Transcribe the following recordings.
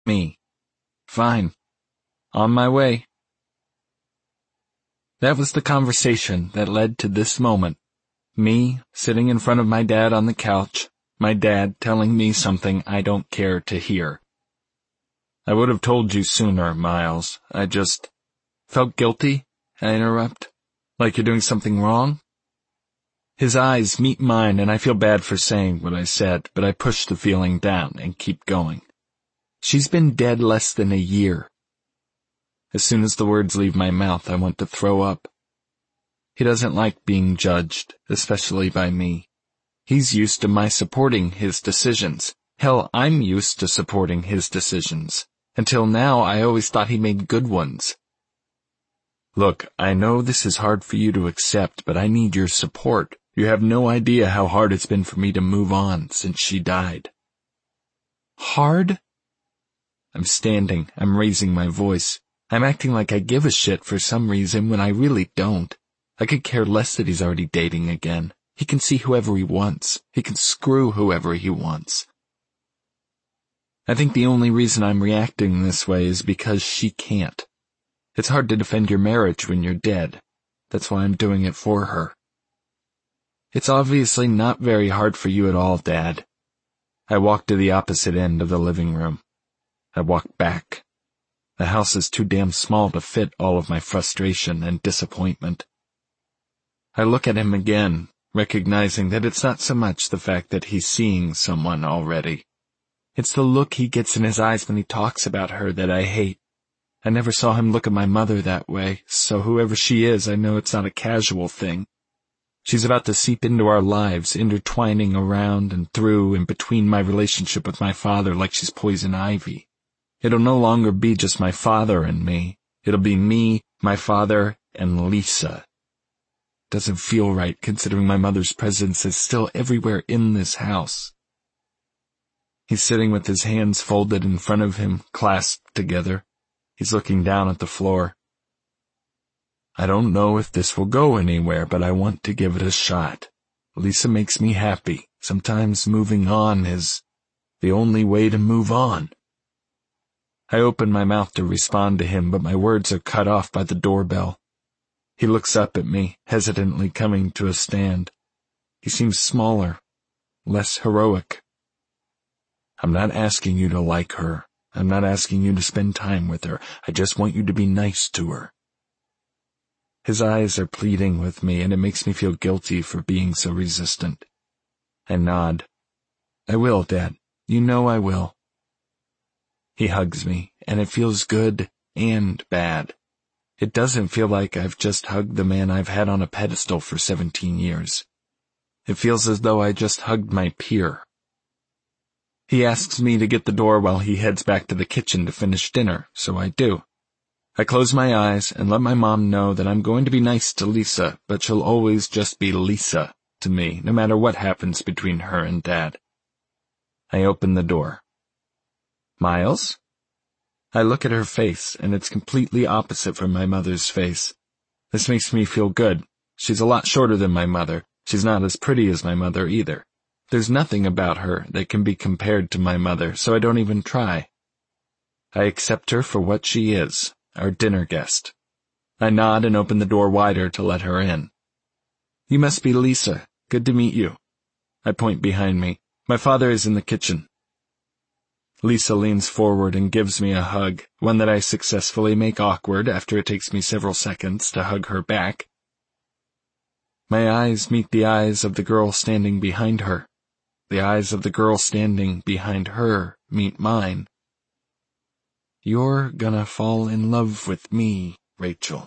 Me. Fine. On my way. That was the conversation that led to this moment. Me, sitting in front of my dad on the couch, my dad telling me something I don't care to hear. I would have told you sooner, Miles. I just felt guilty, I interrupt. Like you're doing something wrong? His eyes meet mine and I feel bad for saying what I said, but I push the feeling down and keep going. She's been dead less than a year. As soon as the words leave my mouth, I want to throw up. He doesn't like being judged, especially by me. He's used to my supporting his decisions. Hell, I'm used to supporting his decisions. Until now, I always thought he made good ones. Look, I know this is hard for you to accept, but I need your support. You have no idea how hard it's been for me to move on since she died. Hard? I'm standing. I'm raising my voice. I'm acting like I give a shit for some reason when I really don't. I could care less that he's already dating again. He can see whoever he wants. He can screw whoever he wants. I think the only reason I'm reacting this way is because she can't. It's hard to defend your marriage when you're dead. That's why I'm doing it for her. It's obviously not very hard for you at all, Dad. I walk to the opposite end of the living room. I walk back. The house is too damn small to fit all of my frustration and disappointment. I look at him again, recognizing that it's not so much the fact that he's seeing someone already. It's the look he gets in his eyes when he talks about her that I hate. I never saw him look at my mother that way, so whoever she is, I know it's not a casual thing. She's about to seep into our lives, intertwining around and through and between my relationship with my father like she's poison ivy. It'll no longer be just my father and me. It'll be me, my father, and Lisa. Doesn't feel right considering my mother's presence is still everywhere in this house. He's sitting with his hands folded in front of him, clasped together. He's looking down at the floor. I don't know if this will go anywhere, but I want to give it a shot. Lisa makes me happy. Sometimes moving on is the only way to move on. I open my mouth to respond to him, but my words are cut off by the doorbell. He looks up at me, hesitantly coming to a stand. He seems smaller, less heroic. I'm not asking you to like her. I'm not asking you to spend time with her. I just want you to be nice to her. His eyes are pleading with me, and it makes me feel guilty for being so resistant. I nod. I will, Dad. You know I will. He hugs me, and it feels good and bad. It doesn't feel like I've just hugged the man I've had on a pedestal for 17 years. It feels as though I just hugged my peer. He asks me to get the door while he heads back to the kitchen to finish dinner, so I do. I close my eyes and let my mom know that I'm going to be nice to Lisa, but she'll always just be Lisa to me, no matter what happens between her and Dad. I open the door. Miles? I look at her face, and it's completely opposite from my mother's face. This makes me feel good. She's a lot shorter than my mother. She's not as pretty as my mother either. There's nothing about her that can be compared to my mother, so I don't even try. I accept her for what she is, our dinner guest. I nod and open the door wider to let her in. You must be Lisa. Good to meet you. I point behind me. My father is in the kitchen. Lisa leans forward and gives me a hug, one that I successfully make awkward after it takes me several seconds to hug her back. My eyes meet the eyes of the girl standing behind her. The eyes of the girl standing behind her meet mine. You're gonna fall in love with me, Rachel.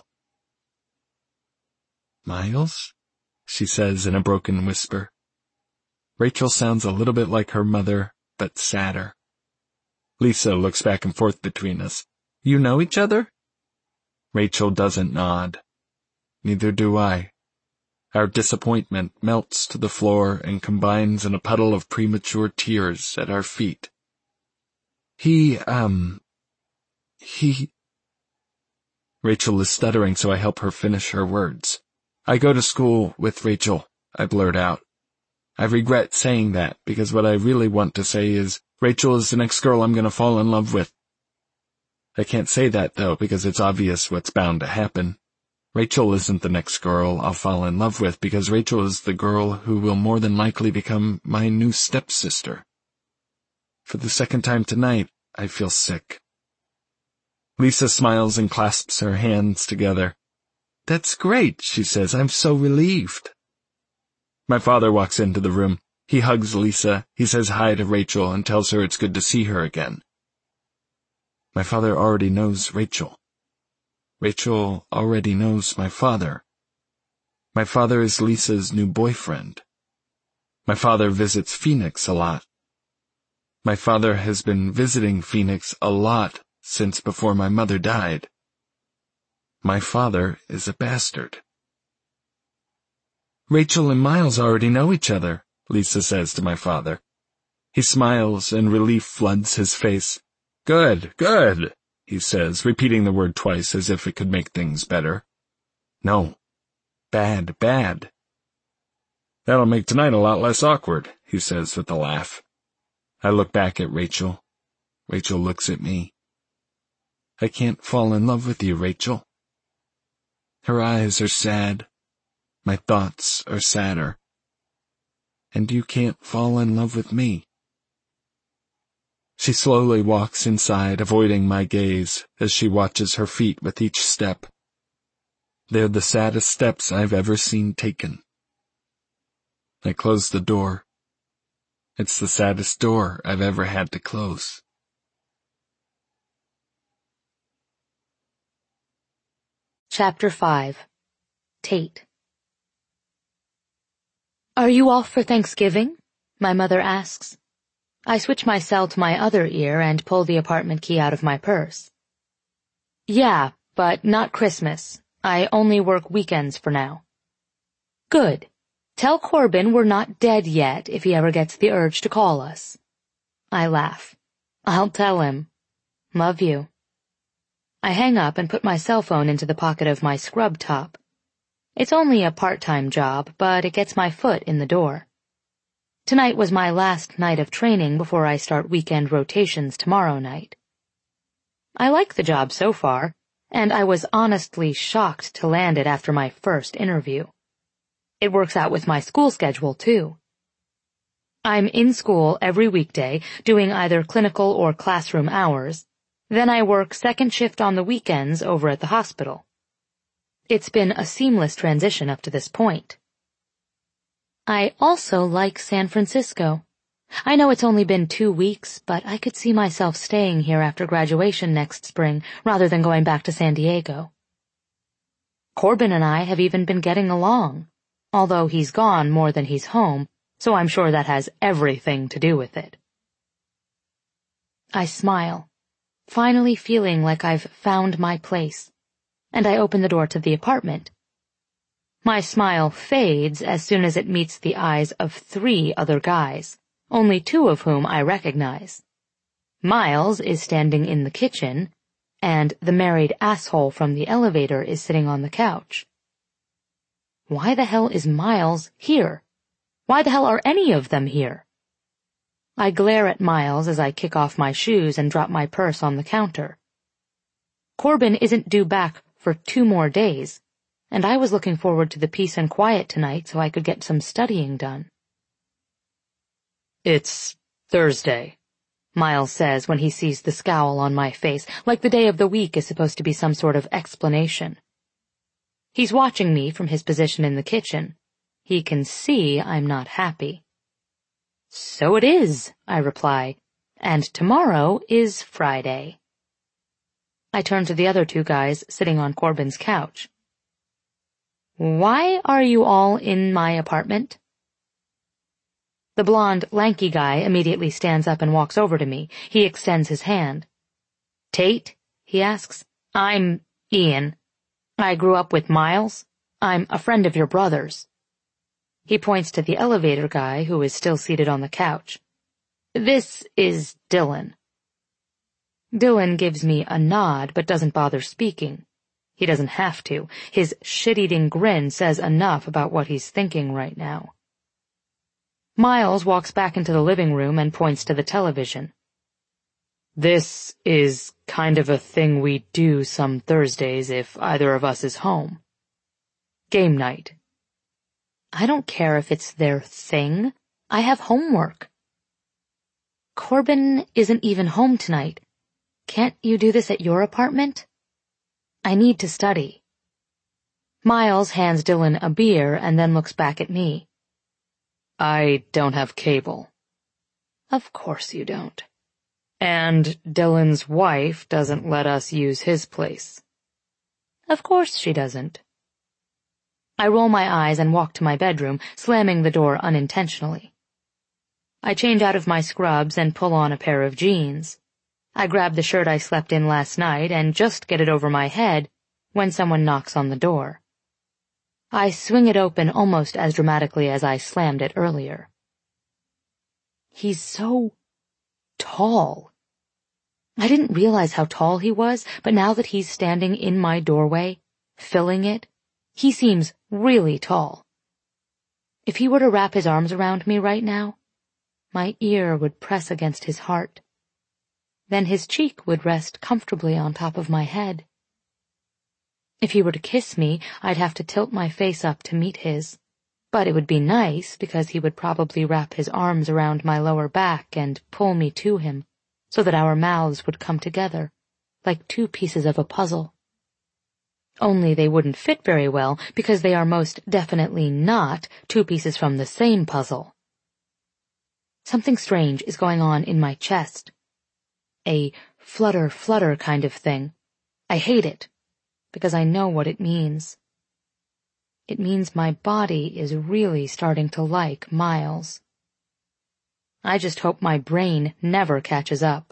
Miles? She says in a broken whisper. Rachel sounds a little bit like her mother, but sadder. Lisa looks back and forth between us. You know each other? Rachel doesn't nod. Neither do I. Our disappointment melts to the floor and combines in a puddle of premature tears at our feet. Rachel is stuttering, so I help her finish her words. I go to school with Rachel, I blurt out. I regret saying that, because what I really want to say is, Rachel is the next girl I'm going to fall in love with. I can't say that, though, because it's obvious what's bound to happen. Rachel isn't the next girl I'll fall in love with, because Rachel is the girl who will more than likely become my new stepsister. For the second time tonight, I feel sick. Lisa smiles and clasps her hands together. "That's great," she says. "I'm so relieved." My father walks into the room. He hugs Lisa, he says hi to Rachel, and tells her it's good to see her again. My father already knows Rachel. Rachel already knows my father. My father is Lisa's new boyfriend. My father visits Phoenix a lot. My father has been visiting Phoenix a lot since before my mother died. My father is a bastard. "Rachel and Miles already know each other," Lisa says to my father. He smiles and relief floods his face. "Good, good," he says, repeating the word twice as if it could make things better. "No. Bad, bad." "That'll make tonight a lot less awkward," he says with a laugh. I look back at Rachel. Rachel looks at me. "I can't fall in love with you, Rachel." Her eyes are sad. My thoughts are sadder. And you can't fall in love with me. She slowly walks inside, avoiding my gaze, as she watches her feet with each step. They're the saddest steps I've ever seen taken. I close the door. It's the saddest door I've ever had to close. Chapter 5. Tate. "Are you off for Thanksgiving?" my mother asks. I switch my cell to my other ear and pull the apartment key out of my purse. "Yeah, but not Christmas. I only work weekends for now." "Good. Tell Corbin we're not dead yet if he ever gets the urge to call us." I laugh. "I'll tell him. Love you." I hang up and put my cell phone into the pocket of my scrub top. It's only a part-time job, but it gets my foot in the door. Tonight was my last night of training before I start weekend rotations tomorrow night. I like the job so far, and I was honestly shocked to land it after my first interview. It works out with my school schedule, too. I'm in school every weekday, doing either clinical or classroom hours. Then I work second shift on the weekends over at the hospital. It's been a seamless transition up to this point. I also like San Francisco. I know it's only been 2 weeks, but I could see myself staying here after graduation next spring rather than going back to San Diego. Corbin and I have even been getting along, although he's gone more than he's home, so I'm sure that has everything to do with it. I smile, finally feeling like I've found my place, and I open the door to the apartment. My smile fades as soon as it meets the eyes of 3 other guys, only 2 of whom I recognize. Miles is standing in the kitchen, and the married asshole from the elevator is sitting on the couch. Why the hell is Miles here? Why the hell are any of them here? I glare at Miles as I kick off my shoes and drop my purse on the counter. Corbin isn't due back for 2 more days, and I was looking forward to the peace and quiet tonight so I could get some studying done. "It's Thursday," Miles says when he sees the scowl on my face, like the day of the week is supposed to be some sort of explanation. He's watching me from his position in the kitchen. He can see I'm not happy. "So it is," I reply, "and tomorrow is Friday." I turn to the other 2 guys sitting on Corbin's couch. "Why are you all in my apartment?" The blonde, lanky guy immediately stands up and walks over to me. He extends his hand. "Tate?" he asks. "I'm Ian. I grew up with Miles. I'm a friend of your brother's." He points to the elevator guy who is still seated on the couch. "This is Dylan." Dylan gives me a nod but doesn't bother speaking. He doesn't have to. His shit-eating grin says enough about what he's thinking right now. Miles walks back into the living room and points to the television. "This is Kind of a thing we do some Thursdays if either of us is home. Game night. I don't care if it's their thing. I have homework. Corbin isn't even home tonight. Can't you do this at your apartment? I need to study. Miles hands Dylan a beer and then looks back at me. I don't have cable. Of course you don't. And Dylan's wife doesn't let us use his place. Of course she doesn't. I roll my eyes and walk to my bedroom, slamming the door unintentionally. I change out of my scrubs and pull on a pair of jeans. I grab the shirt I slept in last night and just get it over my head when someone knocks on the door. I swing it open almost as dramatically as I slammed it earlier. He's so tall. I didn't realize how tall he was, but now that he's standing in my doorway, filling it, he seems really tall. If he were to wrap his arms around me right now, my ear would press against his heart. Then his cheek would rest comfortably on top of my head. If he were to kiss me, I'd have to tilt my face up to meet his. But it would be nice because he would probably wrap his arms around my lower back and pull me to him so that our mouths would come together, like two pieces of a puzzle. Only they wouldn't fit very well because they are most definitely not two pieces from the same puzzle. Something strange is going on in my chest. A flutter kind of thing. I hate it because I know what it means. It means my body is really starting to like Miles. I just hope my brain never catches up.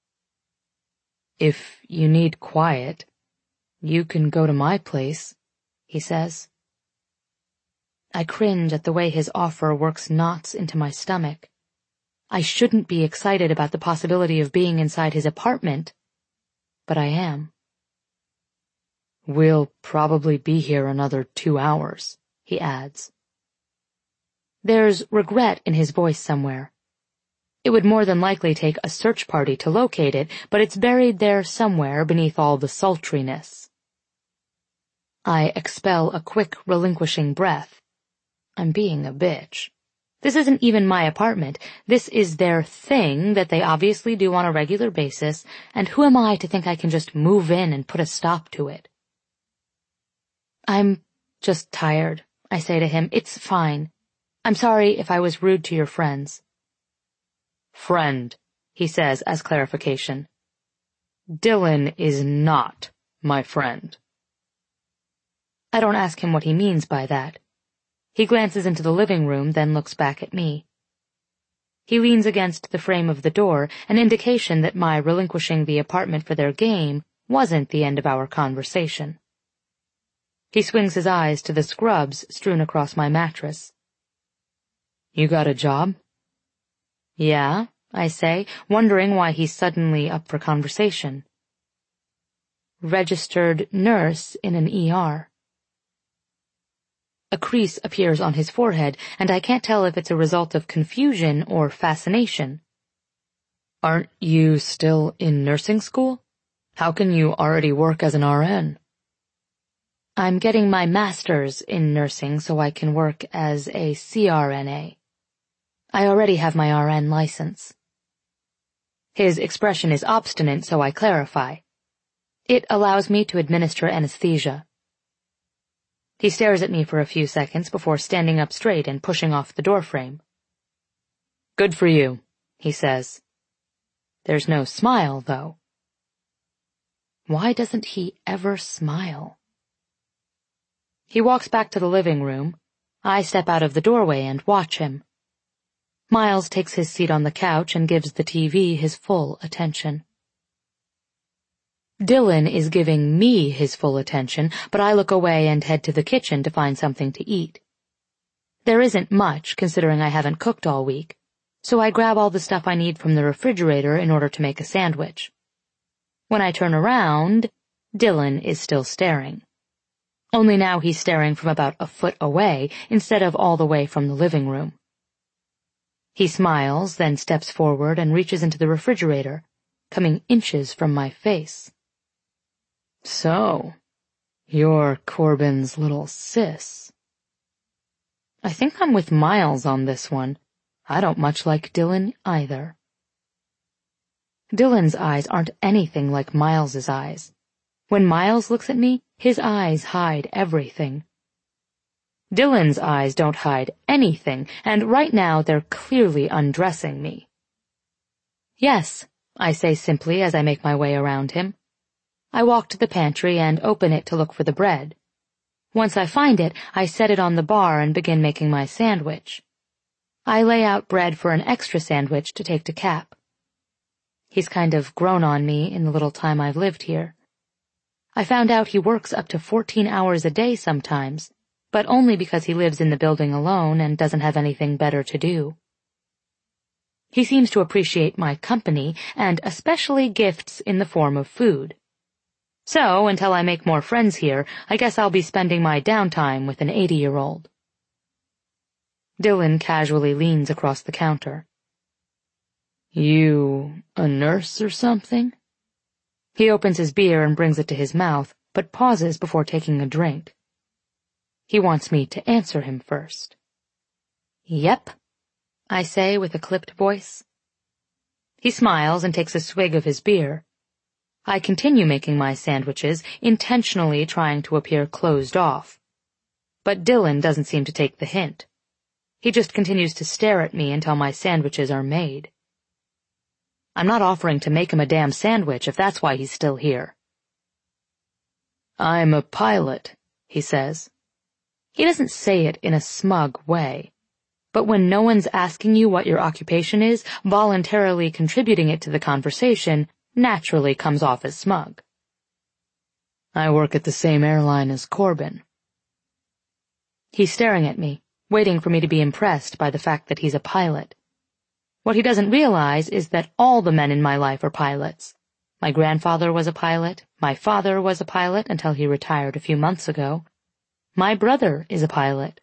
If you need quiet, you can go to my place, he says. I cringe at the way his offer works knots into my stomach. I shouldn't be excited about the possibility of being inside his apartment, but I am. We'll probably be here another 2 hours, he adds. There's regret in his voice somewhere. It would more than likely take a search party to locate it, but it's buried there somewhere beneath all the sultriness. I expel a quick, relinquishing breath. I'm being a bitch. This isn't even my apartment. This is their thing that they obviously do on a regular basis, and who am I to think I can just move in and put a stop to it? I'm just tired, I say to him. It's fine. I'm sorry if I was rude to your friends. Friend, he says as clarification. Dylan is not my friend. I don't ask him what he means by that. He glances into the living room, then looks back at me. He leans against the frame of the door, an indication that my relinquishing the apartment for their game wasn't the end of our conversation. He swings his eyes to the scrubs strewn across my mattress. You got a job? Yeah, I say, wondering why he's suddenly up for conversation. Registered nurse in an ER. A crease appears on his forehead, and I can't tell if it's a result of confusion or fascination. Aren't you still in nursing school? How can you already work as an RN? I'm getting my master's in nursing so I can work as a CRNA. I already have my RN license. His expression is obstinate, so I clarify. It allows me to administer anesthesia. He stares at me for a few seconds before standing up straight and pushing off the doorframe. Good for you, he says. There's no smile, though. Why doesn't he ever smile? He walks back to the living room. I step out of the doorway and watch him. Miles takes his seat on the couch and gives the TV his full attention. Dylan is giving me his full attention, but I look away and head to the kitchen to find something to eat. There isn't much, considering I haven't cooked all week, so I grab all the stuff I need from the refrigerator in order to make a sandwich. When I turn around, Dylan is still staring. Only now he's staring from about a foot away instead of all the way from the living room. He smiles, then steps forward and reaches into the refrigerator, coming inches from my face. So, you're Corbin's little sis. I think I'm with Miles on this one. I don't much like Dylan either. Dylan's eyes aren't anything like Miles's eyes. When Miles looks at me, his eyes hide everything. Dylan's eyes don't hide anything, and right now they're clearly undressing me. Yes, I say simply as I make my way around him. I walk to the pantry and open it to look for the bread. Once I find it, I set it on the bar and begin making my sandwich. I lay out bread for an extra sandwich to take to Cap. He's kind of grown on me in the little time I've lived here. I found out he works up to 14 hours a day sometimes, but only because he lives in the building alone and doesn't have anything better to do. He seems to appreciate my company, and especially gifts in the form of food. So, until I make more friends here, I guess I'll be spending my downtime with an 80-year-old. Dylan casually leans across the counter. You a nurse or something? He opens his beer and brings it to his mouth, but pauses before taking a drink. He wants me to answer him first. Yep, I say with a clipped voice. He smiles and takes a swig of his beer. I continue making my sandwiches, intentionally trying to appear closed off. But Dylan doesn't seem to take the hint. He just continues to stare at me until my sandwiches are made. I'm not offering to make him a damn sandwich if that's why he's still here. I'm a pilot, he says. He doesn't say it in a smug way. But when no one's asking you what your occupation is, voluntarily contributing it to the conversation naturally comes off as smug. I work at the same airline as Corbin. He's staring at me, waiting for me to be impressed by the fact that he's a pilot. What he doesn't realize is that all the men in my life are pilots. My grandfather was a pilot, my father was a pilot until he retired a few months ago. My brother is a pilot.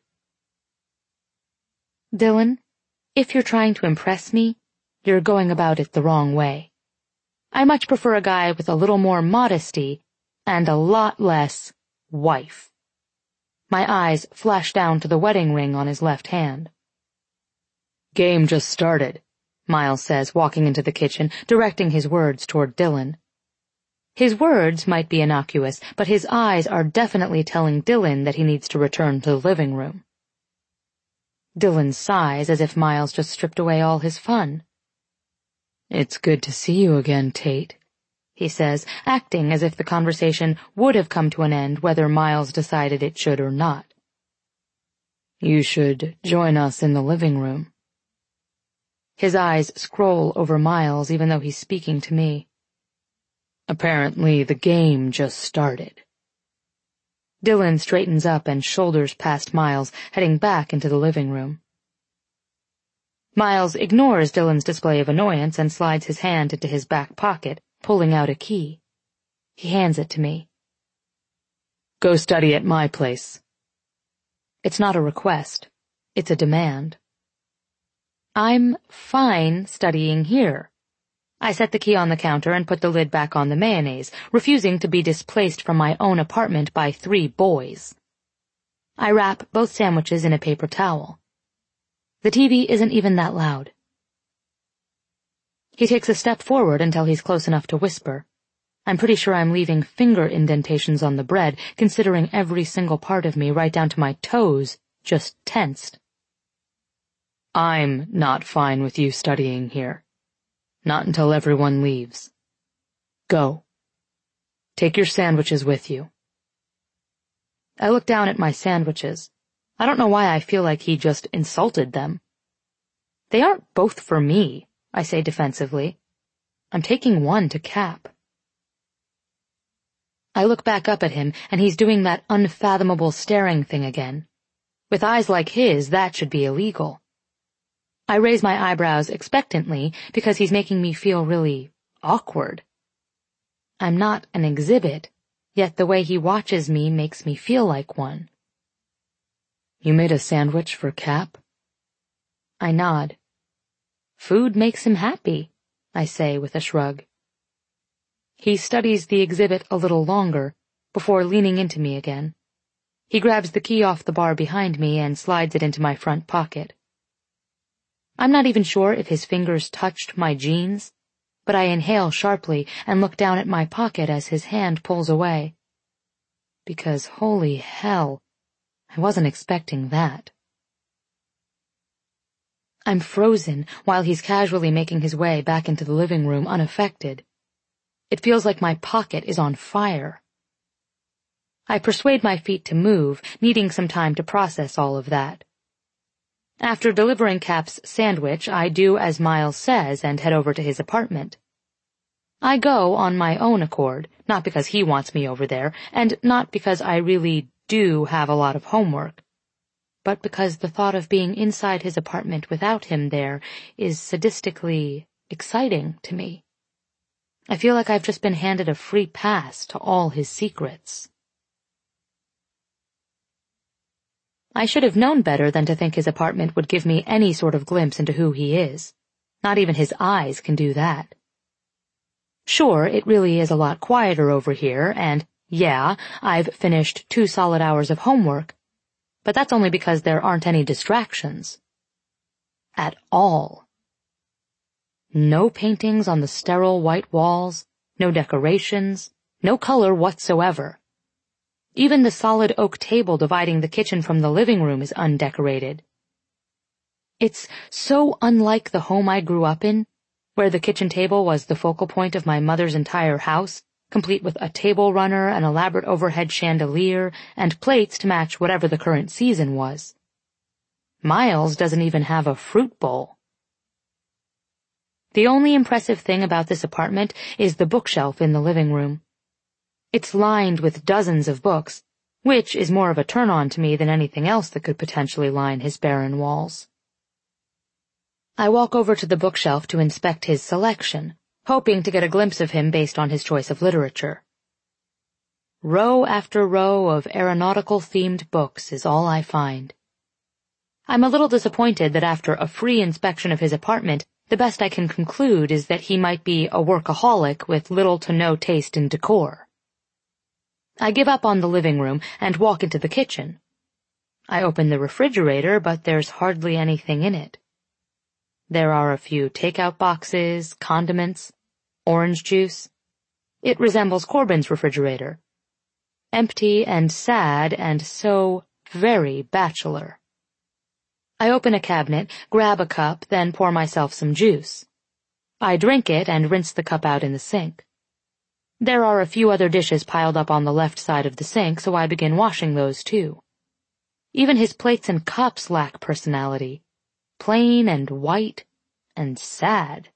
Dylan, if you're trying to impress me, you're going about it the wrong way. I much prefer a guy with a little more modesty and a lot less wife. My eyes flash down to the wedding ring on his left hand. Game just started, Miles says, walking into the kitchen, directing his words toward Dylan. His words might be innocuous, but his eyes are definitely telling Dylan that he needs to return to the living room. Dylan sighs as if Miles just stripped away all his fun. It's good to see you again, Tate, he says, acting as if the conversation would have come to an end whether Miles decided it should or not. You should join us in the living room. His eyes scroll over Miles even though he's speaking to me. Apparently the game just started. Dylan straightens up and shoulders past Miles, heading back into the living room. Miles ignores Dylan's display of annoyance and slides his hand into his back pocket, pulling out a key. He hands it to me. Go study at my place. It's not a request. It's a demand. I'm fine studying here. I set the key on the counter and put the lid back on the mayonnaise, refusing to be displaced from my own apartment by 3 boys. I wrap both sandwiches in a paper towel. The TV isn't even that loud. He takes a step forward until he's close enough to whisper. I'm pretty sure I'm leaving finger indentations on the bread, considering every single part of me, right down to my toes, just tensed. I'm not fine with you studying here. Not until everyone leaves. Go. Take your sandwiches with you. I look down at my sandwiches. I don't know why I feel like he just insulted them. They aren't both for me, I say defensively. I'm taking one to Cap. I look back up at him, and he's doing that unfathomable staring thing again. With eyes like his, that should be illegal. I raise my eyebrows expectantly because he's making me feel really awkward. I'm not an exhibit, yet the way he watches me makes me feel like one. You made a sandwich for Cap? I nod. Food makes him happy, I say with a shrug. He studies the exhibit a little longer, before leaning into me again. He grabs the key off the bar behind me and slides it into my front pocket. I'm not even sure if his fingers touched my jeans, but I inhale sharply and look down at my pocket as his hand pulls away. Because holy hell, I wasn't expecting that. I'm frozen while he's casually making his way back into the living room unaffected. It feels like my pocket is on fire. I persuade my feet to move, needing some time to process all of that. After delivering Cap's sandwich, I do as Miles says and head over to his apartment. I go on my own accord, not because he wants me over there, and not because I really do have a lot of homework, but because the thought of being inside his apartment without him there is sadistically exciting to me. I feel like I've just been handed a free pass to all his secrets. I should have known better than to think his apartment would give me any sort of glimpse into who he is. Not even his eyes can do that. Sure, it really is a lot quieter over here, and yeah, I've finished 2 solid hours of homework, but that's only because there aren't any distractions. At all. No paintings on the sterile white walls, no decorations, no color whatsoever. Even the solid oak table dividing the kitchen from the living room is undecorated. It's so unlike the home I grew up in, where the kitchen table was the focal point of my mother's entire house, complete with a table runner, an elaborate overhead chandelier, and plates to match whatever the current season was. Miles doesn't even have a fruit bowl. The only impressive thing about this apartment is the bookshelf in the living room. It's lined with dozens of books, which is more of a turn-on to me than anything else that could potentially line his barren walls. I walk over to the bookshelf to inspect his selection, hoping to get a glimpse of him based on his choice of literature. Row after row of aeronautical-themed books is all I find. I'm a little disappointed that after a free inspection of his apartment, the best I can conclude is that he might be a workaholic with little to no taste in decor. I give up on the living room and walk into the kitchen. I open the refrigerator, but there's hardly anything in it. There are a few takeout boxes, condiments, orange juice. It resembles Corbin's refrigerator. Empty and sad and so very bachelor. I open a cabinet, grab a cup, then pour myself some juice. I drink it and rinse the cup out in the sink. There are a few other dishes piled up on the left side of the sink, so I begin washing those too. Even his plates and cups lack personality. Plain and white and sad.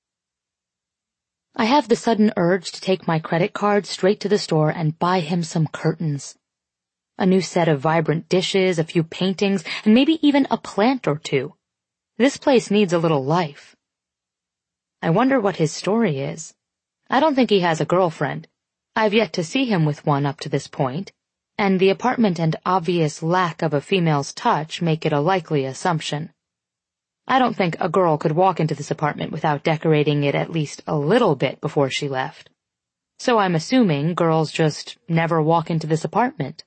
I have the sudden urge to take my credit card straight to the store and buy him some curtains. A new set of vibrant dishes, a few paintings, and maybe even a plant or two. This place needs a little life. I wonder what his story is. I don't think he has a girlfriend. I've yet to see him with one up to this point, and the apartment and obvious lack of a female's touch make it a likely assumption. I don't think a girl could walk into this apartment without decorating it at least a little bit before she left. So I'm assuming girls just never walk into this apartment.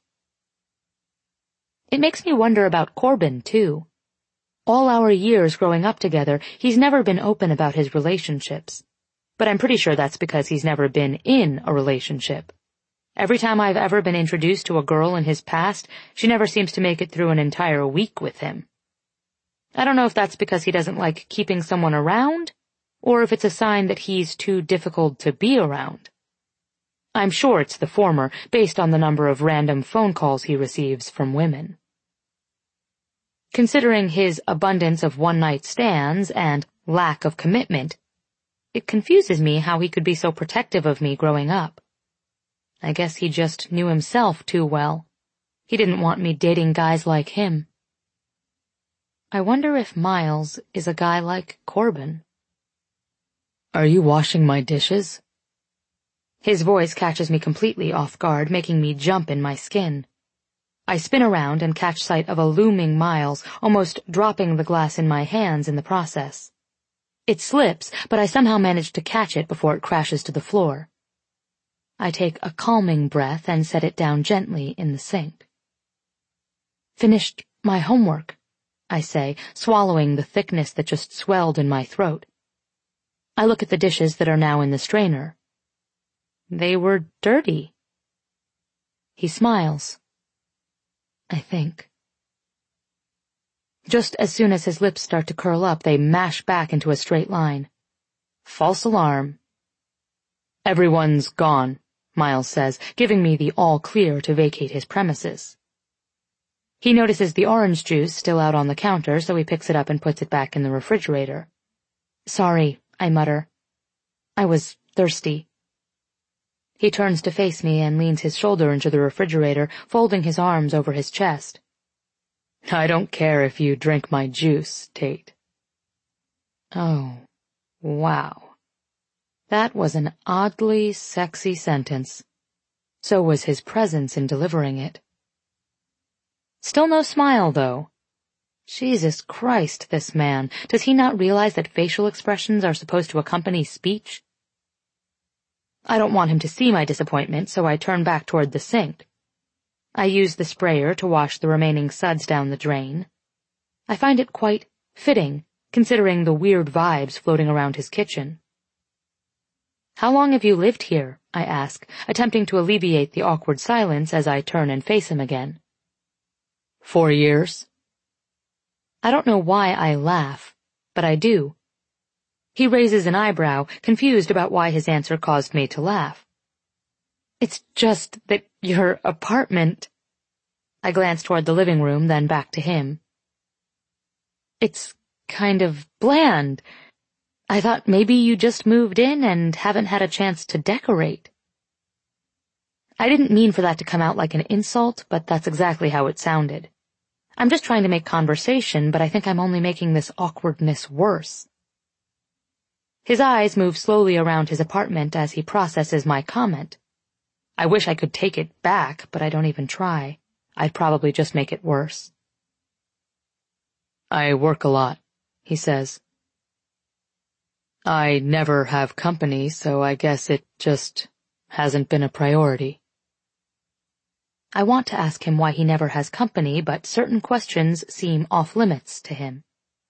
It makes me wonder about Corbin, too. All our years growing up together, he's never been open about his relationships. But I'm pretty sure that's because he's never been in a relationship. Every time I've ever been introduced to a girl in his past, she never seems to make it through an entire week with him. I don't know if that's because he doesn't like keeping someone around, or if it's a sign that he's too difficult to be around. I'm sure it's the former, based on the number of random phone calls he receives from women. Considering his abundance of one-night stands and lack of commitment, it confuses me how he could be so protective of me growing up. I guess he just knew himself too well. He didn't want me dating guys like him. I wonder if Miles is a guy like Corbin. Are you washing my dishes? His voice catches me completely off guard, making me jump in my skin. I spin around and catch sight of a looming Miles, almost dropping the glass in my hands in the process. It slips, but I somehow manage to catch it before it crashes to the floor. I take a calming breath and set it down gently in the sink. Finished my homework, I say, swallowing the thickness that just swelled in my throat. I look at the dishes that are now in the strainer. They were dirty. He smiles. I think. Just as soon as his lips start to curl up, they mash back into a straight line. False alarm. Everyone's gone, Miles says, giving me the all-clear to vacate his premises. He notices the orange juice still out on the counter, so he picks it up and puts it back in the refrigerator. Sorry, I mutter. I was thirsty. He turns to face me and leans his shoulder into the refrigerator, folding his arms over his chest. I don't care if you drink my juice, Tate. Oh, wow. That was an oddly sexy sentence. So was his presence in delivering it. Still no smile, though. Jesus Christ, this man. Does he not realize that facial expressions are supposed to accompany speech? I don't want him to see my disappointment, so I turn back toward the sink. I use the sprayer to wash the remaining suds down the drain. I find it quite fitting, considering the weird vibes floating around his kitchen. How long have you lived here? I ask, attempting to alleviate the awkward silence as I turn and face him again. 4 years. I don't know why I laugh, but I do. He raises an eyebrow, confused about why his answer caused me to laugh. It's just that your apartment... I glance toward the living room, then back to him. It's kind of bland. I thought maybe you just moved in and haven't had a chance to decorate. I didn't mean for that to come out like an insult, but that's exactly how it sounded. I'm just trying to make conversation, but I think I'm only making this awkwardness worse. His eyes move slowly around his apartment as he processes my comment. I wish I could take it back, but I don't even try. I'd probably just make it worse. I work a lot, he says. I never have company, so I guess it just hasn't been a priority. I want to ask him why he never has company, but certain questions seem off-limits to him.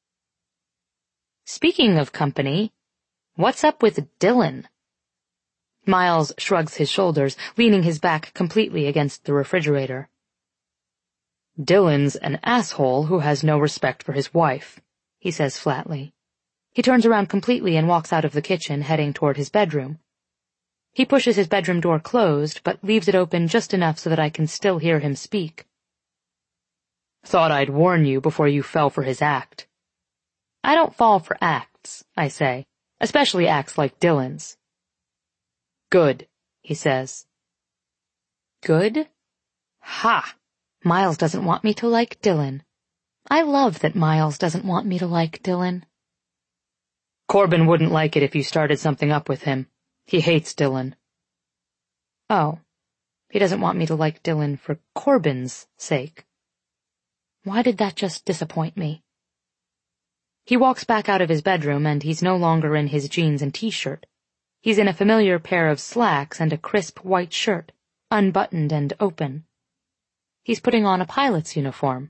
Speaking of company, what's up with Dylan? Miles shrugs his shoulders, leaning his back completely against the refrigerator. Dylan's an asshole who has no respect for his wife, he says flatly. He turns around completely and walks out of the kitchen, heading toward his bedroom. He pushes his bedroom door closed, but leaves it open just enough so that I can still hear him speak. Thought I'd warn you before you fell for his act. I don't fall for acts, I say, especially acts like Dylan's. Good, he says. Good? Ha! Miles doesn't want me to like Dylan. I love that Miles doesn't want me to like Dylan. Corbin wouldn't like it if you started something up with him. He hates Dylan. Oh, he doesn't want me to like Dylan for Corbin's sake. Why did that just disappoint me? He walks back out of his bedroom and he's no longer in his jeans and t-shirt. He's in a familiar pair of slacks and a crisp white shirt, unbuttoned and open. He's putting on a pilot's uniform.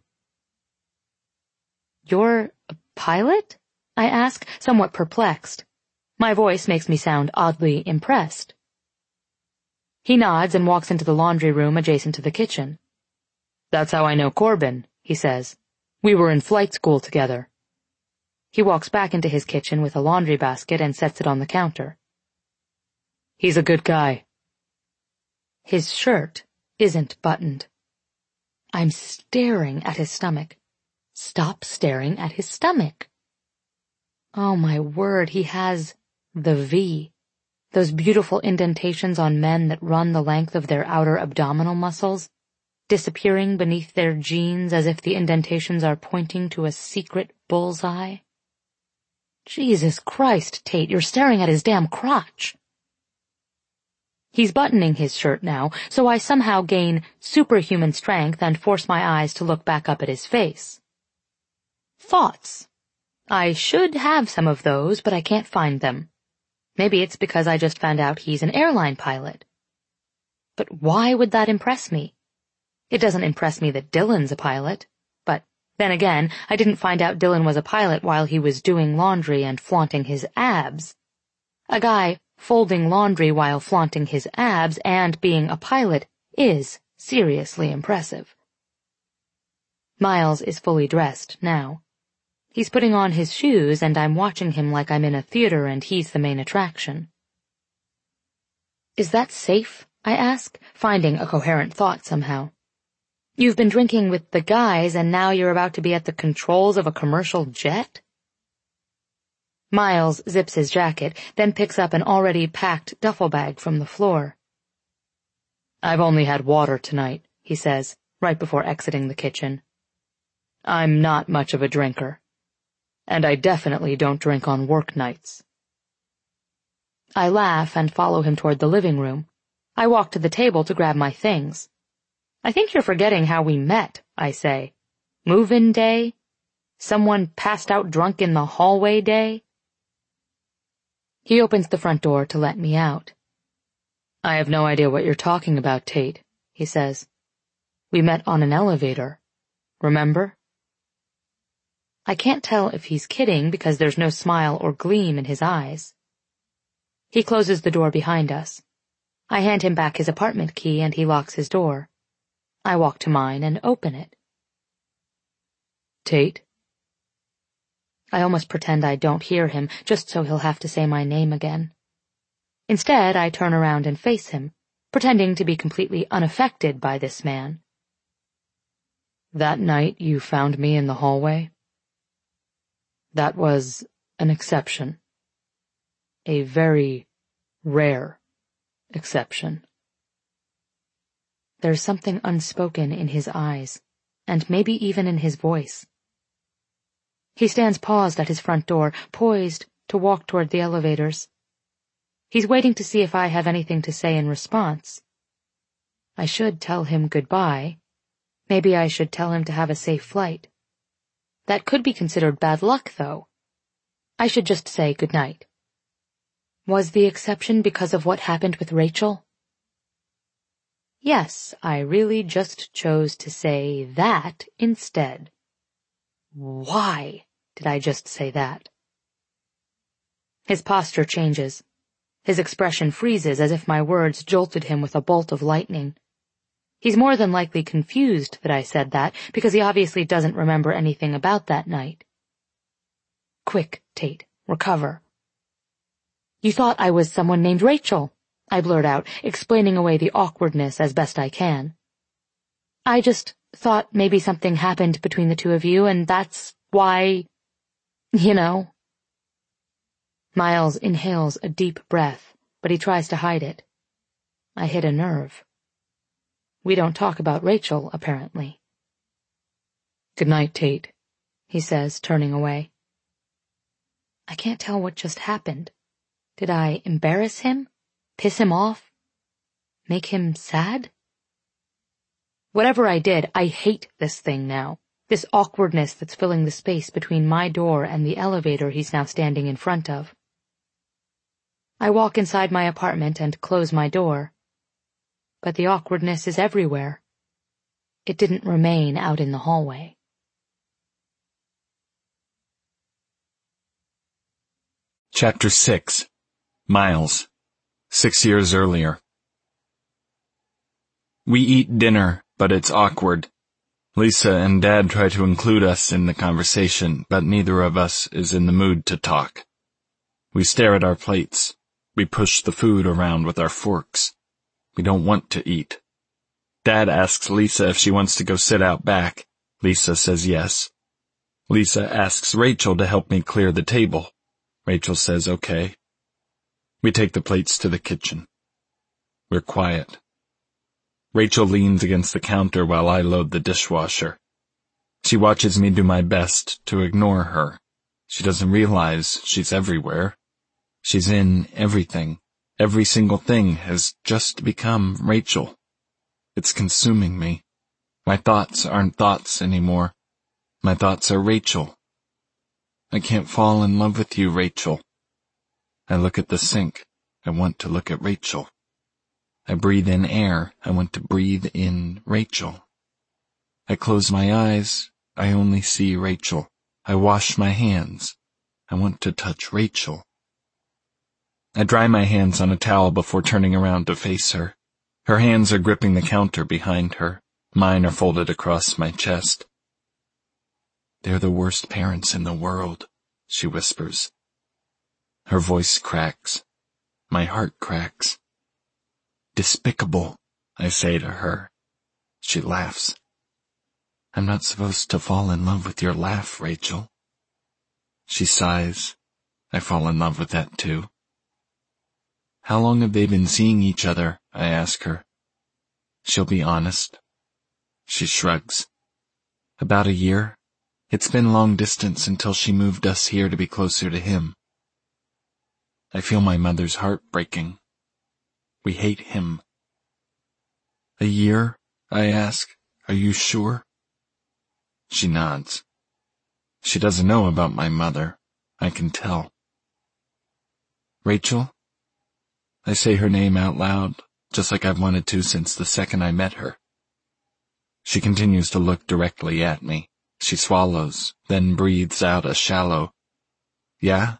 You're a pilot? I ask, somewhat perplexed. My voice makes me sound oddly impressed. He nods and walks into the laundry room adjacent to the kitchen. That's how I know Corbin, he says. We were in flight school together. He walks back into his kitchen with a laundry basket and sets it on the counter. He's a good guy. His shirt isn't buttoned. I'm staring at his stomach. Stop staring at his stomach. Oh my word, he has the V. Those beautiful indentations on men that run the length of their outer abdominal muscles, disappearing beneath their jeans as if the indentations are pointing to a secret bullseye. Jesus Christ, Tate, you're staring at his damn crotch. He's buttoning his shirt now, so I somehow gain superhuman strength and force my eyes to look back up at his face. Thoughts. I should have some of those, but I can't find them. Maybe it's because I just found out he's an airline pilot. But why would that impress me? It doesn't impress me that Dylan's a pilot. But then again, I didn't find out Dylan was a pilot while he was doing laundry and flaunting his abs. A guy folding laundry while flaunting his abs and being a pilot is seriously impressive. Miles is fully dressed now. He's putting on his shoes, and I'm watching him like I'm in a theater and he's the main attraction. Is that safe? I ask, finding a coherent thought somehow. You've been drinking with the guys, and now you're about to be at the controls of a commercial jet? Miles zips his jacket, then picks up an already packed duffel bag from the floor. I've only had water tonight, he says, right before exiting the kitchen. I'm not much of a drinker. And I definitely don't drink on work nights. I laugh and follow him toward the living room. I walk to the table to grab my things. I think you're forgetting how we met, I say. Move-in day? Someone passed out drunk in the hallway day? He opens the front door to let me out. I have no idea what you're talking about, Tate, he says. We met on an elevator. Remember? I can't tell if he's kidding because there's no smile or gleam in his eyes. He closes the door behind us. I hand him back his apartment key and he locks his door. I walk to mine and open it. Tate? I almost pretend I don't hear him, just so he'll have to say my name again. Instead, I turn around and face him, pretending to be completely unaffected by this man. That night you found me in the hallway? That was an exception. A very rare exception. There's something unspoken in his eyes, and maybe even in his voice. He stands paused at his front door, poised to walk toward the elevators. He's waiting to see if I have anything to say in response. I should tell him goodbye. Maybe I should tell him to have a safe flight. That could be considered bad luck, though. I should just say goodnight. Was the exception because of what happened with Rachel? Yes, I really just chose to say that instead. Why did I just say that? His posture changes. His expression freezes as if my words jolted him with a bolt of lightning. He's more than likely confused that I said that, because he obviously doesn't remember anything about that night. Quick, Tate, recover. You thought I was someone named Rachel, I blurt out, explaining away the awkwardness as best I can. I just thought maybe something happened between the two of you, and that's why, you know. Miles inhales a deep breath, but he tries to hide it. I hit a nerve. We don't talk about Rachel, apparently. Good night, Tate, he says, turning away. I can't tell what just happened. Did I embarrass him? Piss him off? Make him sad? Whatever I did, I hate this thing now. This awkwardness that's filling the space between my door and the elevator he's now standing in front of. I walk inside my apartment and close my door. But the awkwardness is everywhere. It didn't remain out in the hallway. Chapter 6. Miles. 6 years earlier. We eat dinner, but it's awkward. Lisa and Dad try to include us in the conversation, but neither of us is in the mood to talk. We stare at our plates. We push the food around with our forks. We don't want to eat. Dad asks Lisa if she wants to go sit out back. Lisa says yes. Lisa asks Rachel to help me clear the table. Rachel says okay. We take the plates to the kitchen. We're quiet. Rachel leans against the counter while I load the dishwasher. She watches me do my best to ignore her. She doesn't realize she's everywhere. She's in everything. Every single thing has just become Rachel. It's consuming me. My thoughts aren't thoughts anymore. My thoughts are Rachel. I can't fall in love with you, Rachel. I look at the sink. I want to look at Rachel. I breathe in air. I want to breathe in Rachel. I close my eyes. I only see Rachel. I wash my hands. I want to touch Rachel. I dry my hands on a towel before turning around to face her. Her hands are gripping the counter behind her. Mine are folded across my chest. "They're the worst parents in the world," she whispers. Her voice cracks. My heart cracks. "Despicable," I say to her. She laughs. "I'm not supposed to fall in love with your laugh, Rachel." She sighs. I fall in love with that too. "How long have they been seeing each other?" I ask her. She'll be honest. She shrugs. "About a year. It's been long distance until she moved us here to be closer to him." I feel my mother's heart breaking. We hate him. "A year?" I ask. "Are you sure?" She nods. She doesn't know about my mother. I can tell. "Rachel?" I say her name out loud, just like I've wanted to since the second I met her. She continues to look directly at me. She swallows, then breathes out a shallow, "Yeah?"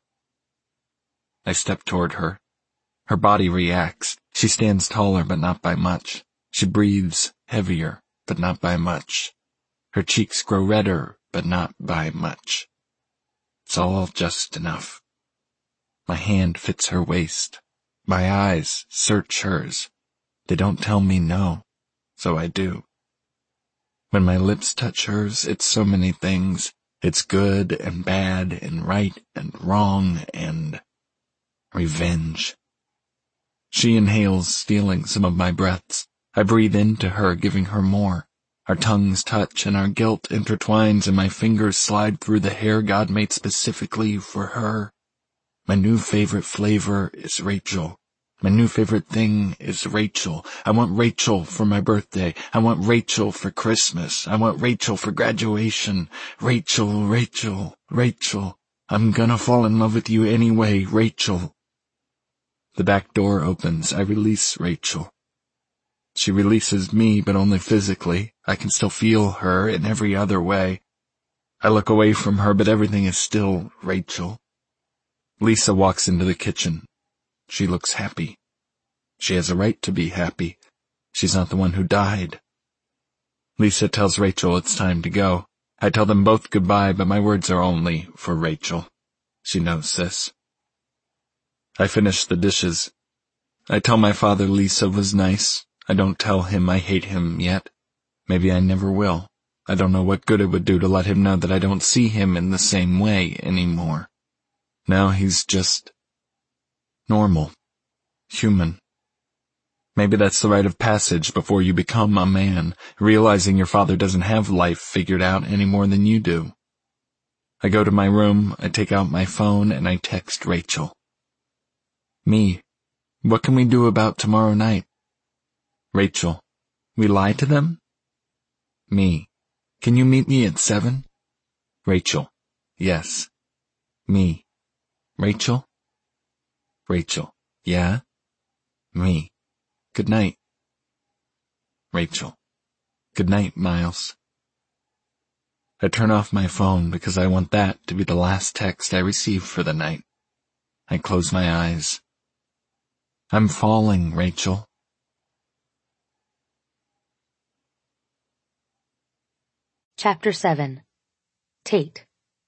I step toward her. Her body reacts. She stands taller, but not by much. She breathes heavier, but not by much. Her cheeks grow redder, but not by much. It's all just enough. My hand fits her waist. My eyes search hers. They don't tell me no, so I do. When my lips touch hers, it's so many things. It's good and bad and right and wrong and revenge. She inhales, stealing some of my breaths. I breathe into her, giving her more. Our tongues touch and our guilt intertwines and my fingers slide through the hair God made specifically for her. My new favorite flavor is Rachel. My new favorite thing is Rachel. I want Rachel for my birthday. I want Rachel for Christmas. I want Rachel for graduation. Rachel, Rachel, Rachel. I'm gonna fall in love with you anyway, Rachel. The back door opens. I release Rachel. She releases me, but only physically. I can still feel her in every other way. I look away from her, but everything is still Rachel. Lisa walks into the kitchen. She looks happy. She has a right to be happy. She's not the one who died. Lisa tells Rachel it's time to go. I tell them both goodbye, but my words are only for Rachel. She knows this. I finish the dishes. I tell my father Lisa was nice. I don't tell him I hate him yet. Maybe I never will. I don't know what good it would do to let him know that I don't see him in the same way anymore. Now he's just normal, human. Maybe that's the rite of passage before you become a man, realizing your father doesn't have life figured out any more than you do. I go to my room, I take out my phone, and I text Rachel. Me, what can we do about tomorrow night? Rachel, we lie to them? Me, can you meet me at 7? Rachel, yes. Me, Rachel? Rachel, yeah? Me, good night. Rachel, good night, Miles. I turn off my phone because I want that to be the last text I receive for the night. I close my eyes. I'm falling, Rachel. Chapter 7. Tate.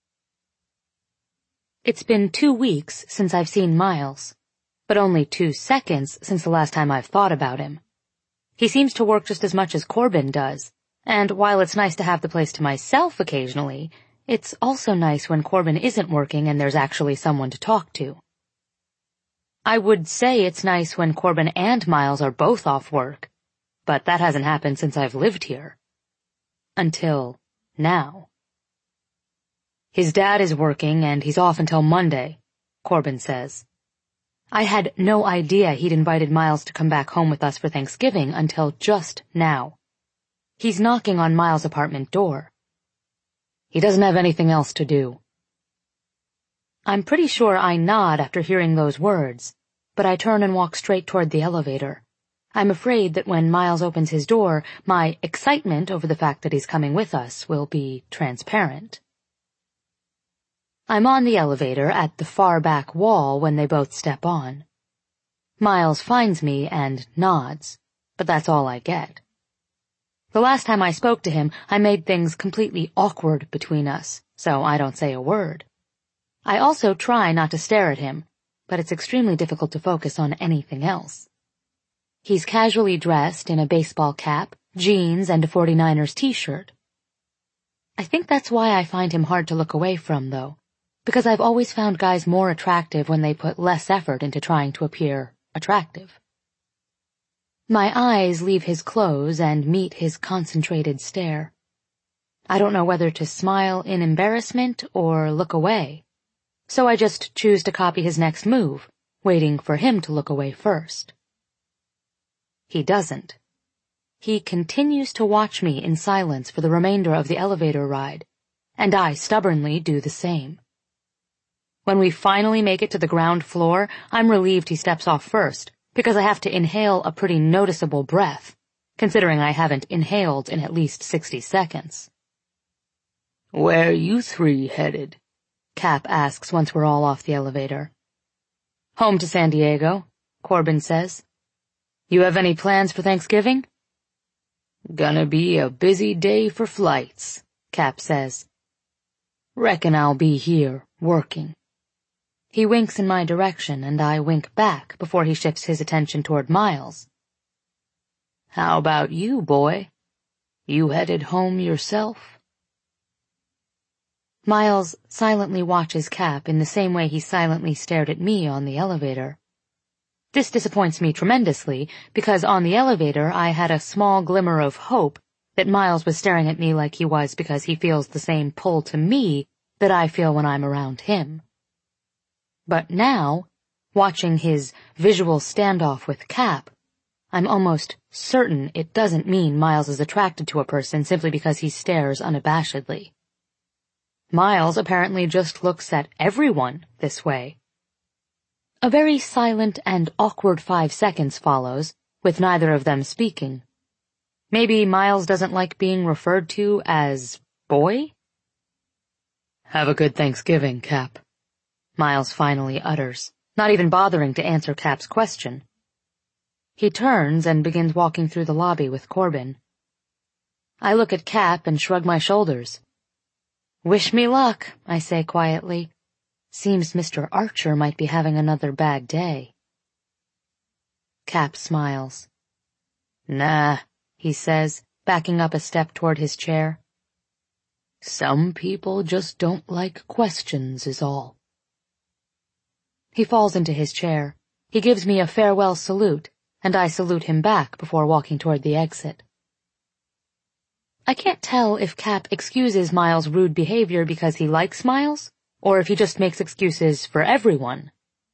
It's been 2 weeks since I've seen Miles, but only 2 seconds since the last time I've thought about him. He seems to work just as much as Corbin does, and while it's nice to have the place to myself occasionally, it's also nice when Corbin isn't working and there's actually someone to talk to. I would say it's nice when Corbin and Miles are both off work, but that hasn't happened since I've lived here. Until now. His dad is working and he's off until Monday, Corbin says. I had no idea he'd invited Miles to come back home with us for Thanksgiving until just now. He's knocking on Miles' apartment door. He doesn't have anything else to do. I'm pretty sure I nod after hearing those words, but I turn and walk straight toward the elevator. I'm afraid that when Miles opens his door, my excitement over the fact that he's coming with us will be transparent. I'm on the elevator at the far back wall when they both step on. Miles finds me and nods, but that's all I get. The last time I spoke to him, I made things completely awkward between us, so I don't say a word. I also try not to stare at him, but it's extremely difficult to focus on anything else. He's casually dressed in a baseball cap, jeans, and a 49ers t-shirt. I think that's why I find him hard to look away from, though, because I've always found guys more attractive when they put less effort into trying to appear attractive. My eyes leave his clothes and meet his concentrated stare. I don't know whether to smile in embarrassment or look away, so I just choose to copy his next move, waiting for him to look away first. He doesn't. He continues to watch me in silence for the remainder of the elevator ride, and I stubbornly do the same. When we finally make it to the ground floor, I'm relieved he steps off first, because I have to inhale a pretty noticeable breath, considering I haven't inhaled in at least 60 seconds. "Where you three headed?" Cap asks once we're all off the elevator. "Home to San Diego," Corbin says. "You have any plans for Thanksgiving?" "Gonna be a busy day for flights," Cap says. "Reckon I'll be here, working." He winks in my direction, and I wink back before he shifts his attention toward Miles. "How about you, boy? You headed home yourself?" Miles silently watches Cap in the same way he silently stared at me on the elevator. This disappoints me tremendously, because on the elevator I had a small glimmer of hope that Miles was staring at me like he was because he feels the same pull to me that I feel when I'm around him. But now, watching his visual standoff with Cap, I'm almost certain it doesn't mean Miles is attracted to a person simply because he stares unabashedly. Miles apparently just looks at everyone this way. A very silent and awkward 5 seconds follows, with neither of them speaking. Maybe Miles doesn't like being referred to as boy? "Have a good Thanksgiving, Cap," Miles finally utters, not even bothering to answer Cap's question. He turns and begins walking through the lobby with Corbin. I look at Cap and shrug my shoulders. "Wish me luck," I say quietly. Seems Mr. Archer might be having another bad day. Cap smiles. "Nah," he says, backing up a step toward his chair. "Some people just don't like questions is all." He falls into his chair. He gives me a farewell salute, and I salute him back before walking toward the exit. I can't tell if Cap excuses Miles' rude behavior because he likes Miles, or if he just makes excuses for everyone.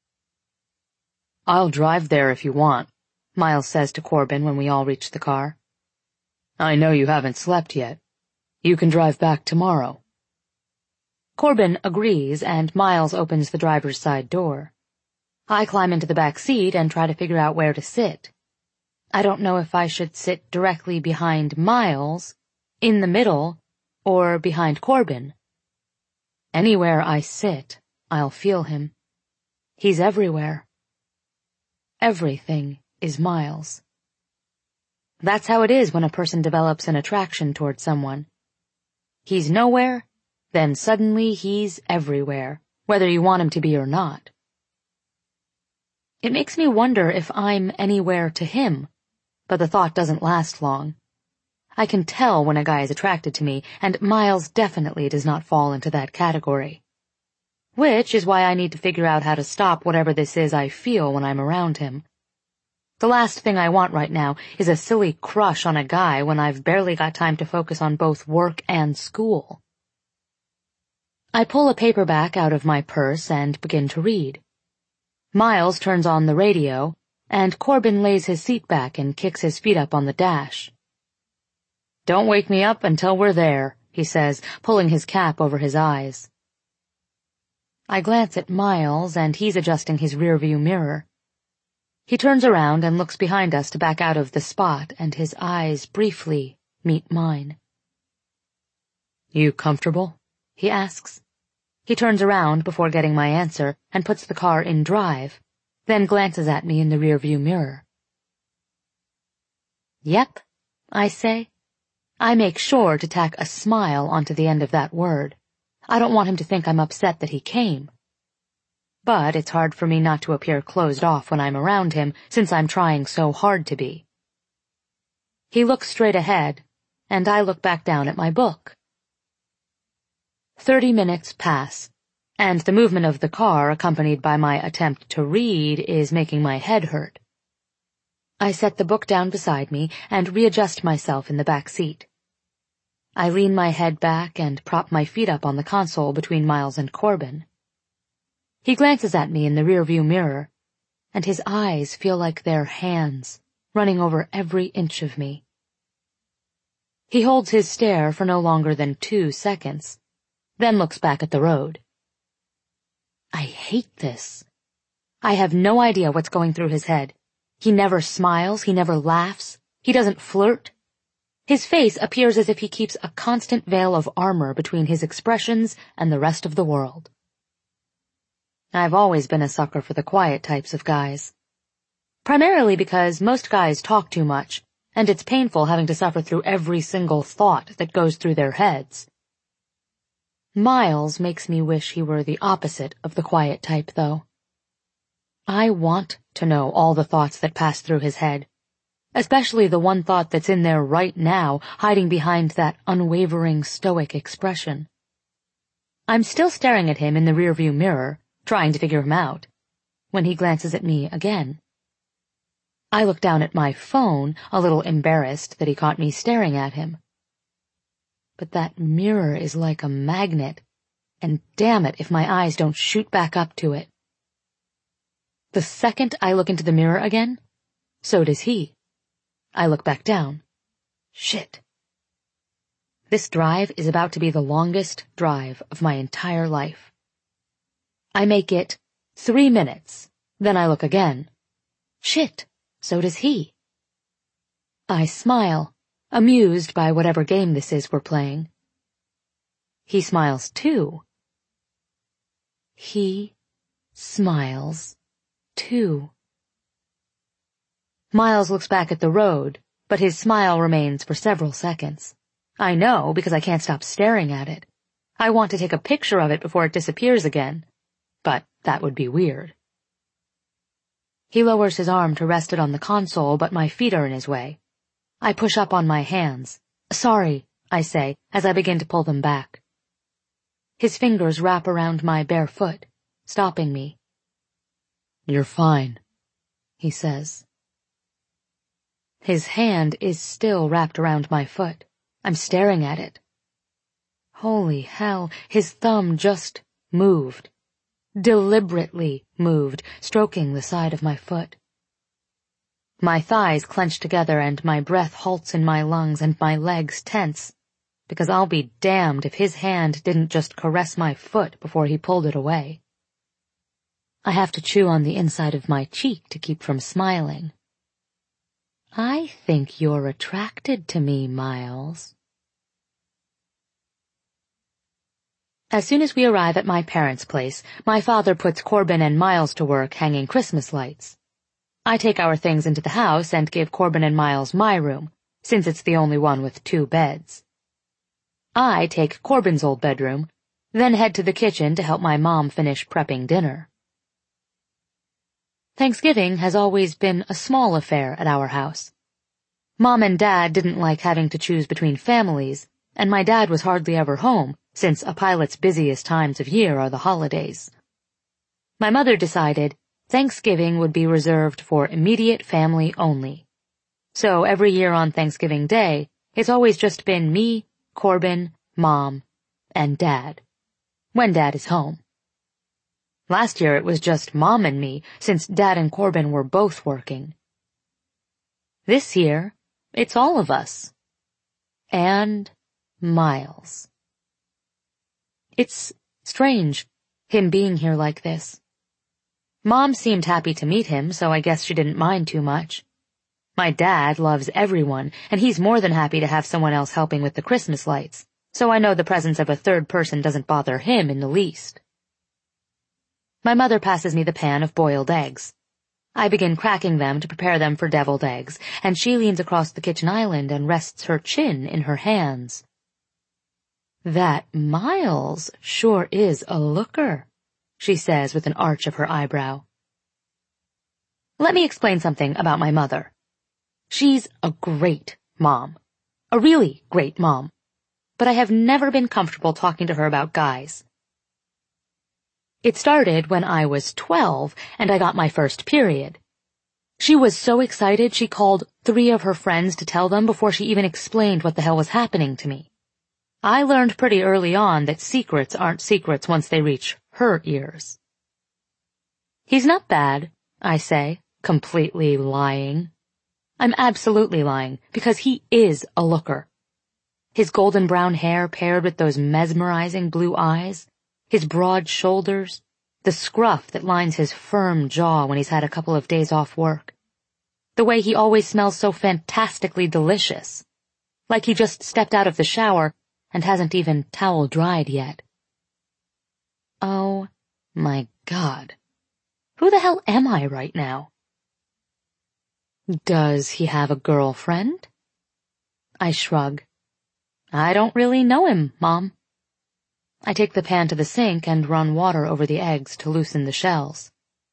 "I'll drive there if you want," Miles says to Corbin when we all reach the car. "I know you haven't slept yet. You can drive back tomorrow." Corbin agrees, and Miles opens the driver's side door. I climb into the back seat and try to figure out where to sit. I don't know if I should sit directly behind Miles, in the middle, or behind Corbin. Anywhere I sit, I'll feel him. He's everywhere. Everything is Miles. That's how it is when a person develops an attraction toward someone. He's nowhere, then suddenly he's everywhere, whether you want him to be or not. It makes me wonder if I'm anywhere to him, but the thought doesn't last long. I can tell when a guy is attracted to me, and Miles definitely does not fall into that category. Which is why I need to figure out how to stop whatever this is I feel when I'm around him. The last thing I want right now is a silly crush on a guy when I've barely got time to focus on both work and school. I pull a paperback out of my purse and begin to read. Miles turns on the radio, and Corbin lays his seat back and kicks his feet up on the dash. "Don't wake me up until we're there," he says, pulling his cap over his eyes. I glance at Miles, and he's adjusting his rearview mirror. He turns around and looks behind us to back out of the spot, and his eyes briefly meet mine. You comfortable? He asks. He turns around before getting my answer and puts the car in drive, then glances at me in the rearview mirror. Yep, I say. I make sure to tack a smile onto the end of that word. I don't want him to think I'm upset that he came. But it's hard for me not to appear closed off when I'm around him, since I'm trying so hard to be. He looks straight ahead, and I look back down at my book. 30 minutes pass, and the movement of the car, accompanied by my attempt to read, is making my head hurt. I set the book down beside me and readjust myself in the back seat. I lean my head back and prop my feet up on the console between Miles and Corbin. He glances at me in the rearview mirror, and his eyes feel like they're hands, running over every inch of me. He holds his stare for no longer than 2 seconds, then looks back at the road. I hate this. I have no idea what's going through his head. He never smiles, he never laughs, he doesn't flirt. His face appears as if he keeps a constant veil of armor between his expressions and the rest of the world. I've always been a sucker for the quiet types of guys. Primarily because most guys talk too much, and it's painful having to suffer through every single thought that goes through their heads. Miles makes me wish he were the opposite of the quiet type, though. I want to know all the thoughts that pass through his head, especially the one thought that's in there right now, hiding behind that unwavering stoic expression. I'm still staring at him in the rearview mirror, trying to figure him out, when he glances at me again. I look down at my phone, a little embarrassed that he caught me staring at him. But that mirror is like a magnet, and damn it if my eyes don't shoot back up to it. The second I look into the mirror again, so does he. I look back down. Shit. This drive is about to be the longest drive of my entire life. I make it 3 minutes, then I look again. Shit, so does he. I smile, amused by whatever game this is we're playing. He smiles too. He smiles too. Miles looks back at the road, but his smile remains for several seconds. I know because I can't stop staring at it. I want to take a picture of it before it disappears again, but that would be weird. He lowers his arm to rest it on the console, but my feet are in his way. I push up on my hands. Sorry, I say, as I begin to pull them back. His fingers wrap around my bare foot, stopping me. You're fine, he says. His hand is still wrapped around my foot. I'm staring at it. Holy hell, his thumb just moved. Deliberately moved, stroking the side of my foot. My thighs clench together and my breath halts in my lungs and my legs tense, because I'll be damned if his hand didn't just caress my foot before he pulled it away. I have to chew on the inside of my cheek to keep from smiling. I think you're attracted to me, Miles. As soon as we arrive at my parents' place, my father puts Corbin and Miles to work hanging Christmas lights. I take our things into the house and give Corbin and Miles my room, since it's the only one with 2 beds. I take Corbin's old bedroom, then head to the kitchen to help my mom finish prepping dinner. Thanksgiving has always been a small affair at our house. Mom and Dad didn't like having to choose between families, and my dad was hardly ever home, since a pilot's busiest times of year are the holidays. My mother decided Thanksgiving would be reserved for immediate family only. So every year on Thanksgiving Day, it's always just been me, Corbin, Mom, and Dad, when Dad is home. Last year it was just Mom and me, since Dad and Corbin were both working. This year, it's all of us. And Miles. It's strange, him being here like this. Mom seemed happy to meet him, so I guess she didn't mind too much. My dad loves everyone, and he's more than happy to have someone else helping with the Christmas lights, so I know the presence of a third person doesn't bother him in the least. My mother passes me the pan of boiled eggs. I begin cracking them to prepare them for deviled eggs, and she leans across the kitchen island and rests her chin in her hands. "That Miles sure is a looker," she says with an arch of her eyebrow. Let me explain something about my mother. She's a great mom. A really great mom. But I have never been comfortable talking to her about guys. It started when I was 12 and I got my first period. She was so excited she called 3 of her friends to tell them before she even explained what the hell was happening to me. I learned pretty early on that secrets aren't secrets once they reach her ears. "He's not bad," I say, completely lying. I'm absolutely lying, because he is a looker. His golden brown hair paired with those mesmerizing blue eyes, his broad shoulders, the scruff that lines his firm jaw when he's had a couple of days off work, the way he always smells so fantastically delicious, like he just stepped out of the shower and hasn't even towel dried yet. Oh my God. Who the hell am I right now? Does he have a girlfriend? I shrug. I don't really know him, Mom. I take the pan to the sink and run water over the eggs to loosen the shells.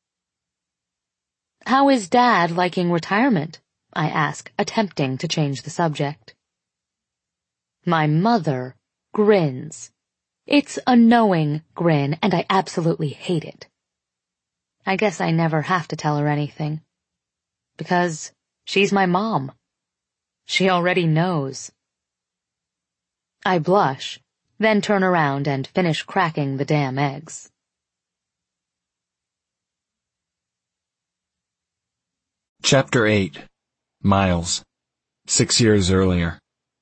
How is Dad liking retirement? I ask, attempting to change the subject. My mother grins. It's a knowing grin, and I absolutely hate it. I guess I never have to tell her anything. Because she's my mom. She already knows. I blush, then turn around and finish cracking the damn eggs. Chapter 8. Miles. 6 years earlier.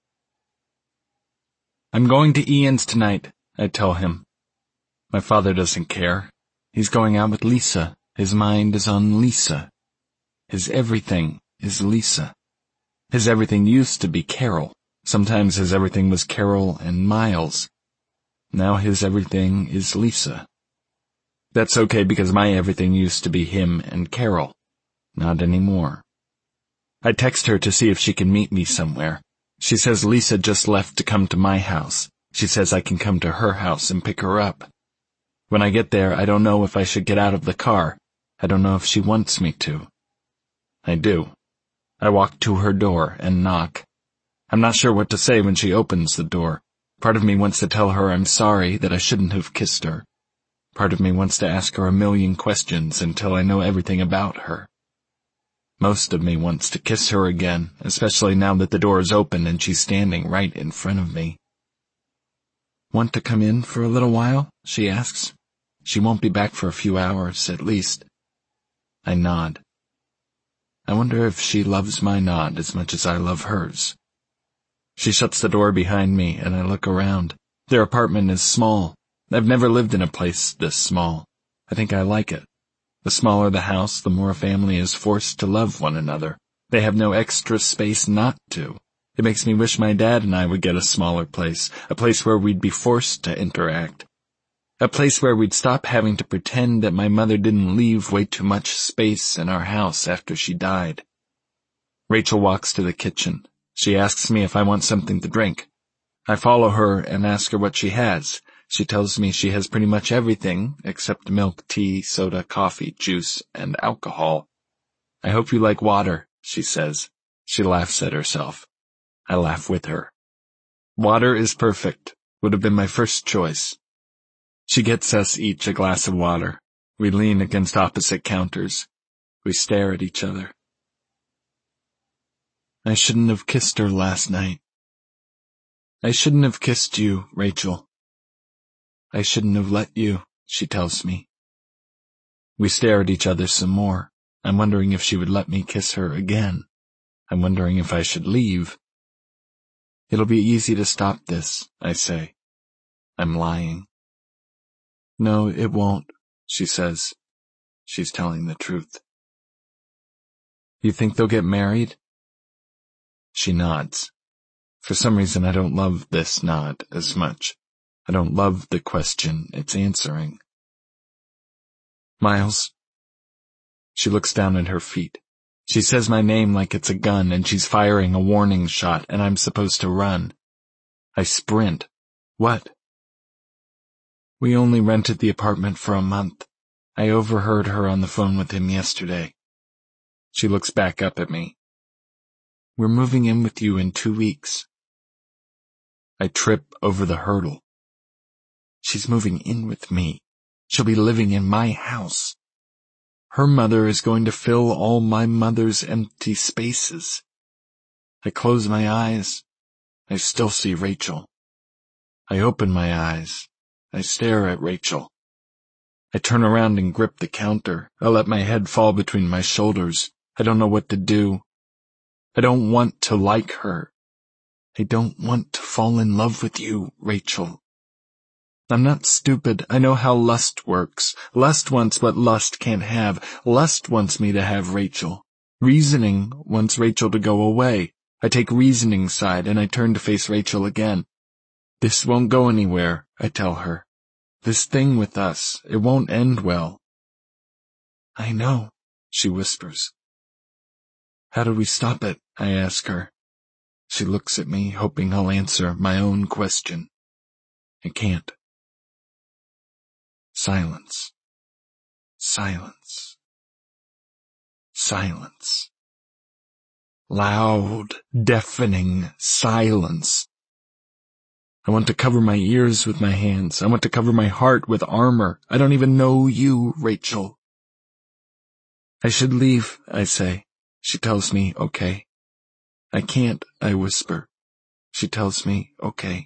"I'm going to Ian's tonight," I tell him. My father doesn't care. He's going out with Lisa. His mind is on Lisa. His everything is Lisa. His everything used to be Carol. Sometimes his everything was Carol and Miles. Now his everything is Lisa. That's okay because my everything used to be him and Carol. Not anymore. I text her to see if she can meet me somewhere. She says Lisa just left to come to my house. She says I can come to her house and pick her up. When I get there, I don't know if I should get out of the car. I don't know if she wants me to. I do. I walk to her door and knock. I'm not sure what to say when she opens the door. Part of me wants to tell her I'm sorry, that I shouldn't have kissed her. Part of me wants to ask her a million questions until I know everything about her. Most of me wants to kiss her again, especially now that the door is open and she's standing right in front of me. "Want to come in for a little while?" she asks. She won't be back for a few hours, at least. I nod. I wonder if she loves my nod as much as I love hers. She shuts the door behind me, and I look around. Their apartment is small. I've never lived in a place this small. I think I like it. The smaller the house, the more a family is forced to love one another. They have no extra space not to. It makes me wish my dad and I would get a smaller place, a place where we'd be forced to interact. A place where we'd stop having to pretend that my mother didn't leave way too much space in our house after she died. Rachel walks to the kitchen. She asks me if I want something to drink. I follow her and ask her what she has. She tells me she has pretty much everything except milk, tea, soda, coffee, juice, and alcohol. "I hope you like water," she says. She laughs at herself. I laugh with her. Water is perfect. Would have been my first choice. She gets us each a glass of water. We lean against opposite counters. We stare at each other. "I shouldn't have kissed her last night." "I shouldn't have kissed you, Rachel." "I shouldn't have let you," she tells me. We stare at each other some more. I'm wondering if she would let me kiss her again. I'm wondering if I should leave. "It'll be easy to stop this," I say. I'm lying. "No, it won't," she says. she's telling the truth. You think they'll get married? She nods. For some reason I don't love this nod as much. I don't love the question it's answering. Miles? She looks down at her feet. She says my name like it's a gun and she's firing a warning shot and I'm supposed to run. I sprint. What? We only rented the apartment for a month. I overheard her on the phone with him yesterday. She looks back up at me. We're moving in with you in 2 weeks. I trip over the hurdle. She's moving in with me. She'll be living in my house. Her mother is going to fill all my mother's empty spaces. I close my eyes. I still see Rachel. I open my eyes. I stare at Rachel. I turn around and grip the counter. I let my head fall between my shoulders. I don't know what to do. I don't want to like her. I don't want to fall in love with you, Rachel. I'm not stupid. I know how lust works. Lust wants what lust can't have. Lust wants me to have Rachel. Reasoning wants Rachel to go away. I take reasoning's side and I turn to face Rachel again. This won't go anywhere, I tell her. This thing with us, it won't end well. I know, she whispers. How do we stop it? I ask her. She looks at me, hoping I'll answer my own question. I can't. Silence. Silence. Silence. Loud, deafening silence. I want to cover my ears with my hands. I want to cover my heart with armor. I don't even know you, Rachel. I should leave, I say. She tells me, okay. I can't, I whisper. She tells me, okay.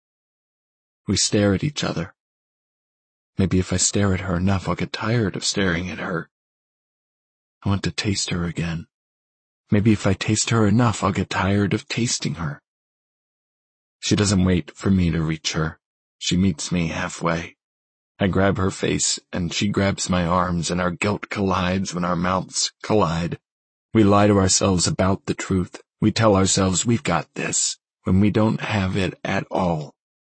We stare at each other. Maybe if I stare at her enough, I'll get tired of staring at her. I want to taste her again. Maybe if I taste her enough, I'll get tired of tasting her. She doesn't wait for me to reach her. She meets me halfway. I grab her face, and she grabs my arms, and our guilt collides when our mouths collide. We lie to ourselves about the truth. We tell ourselves we've got this, when we don't have it at all.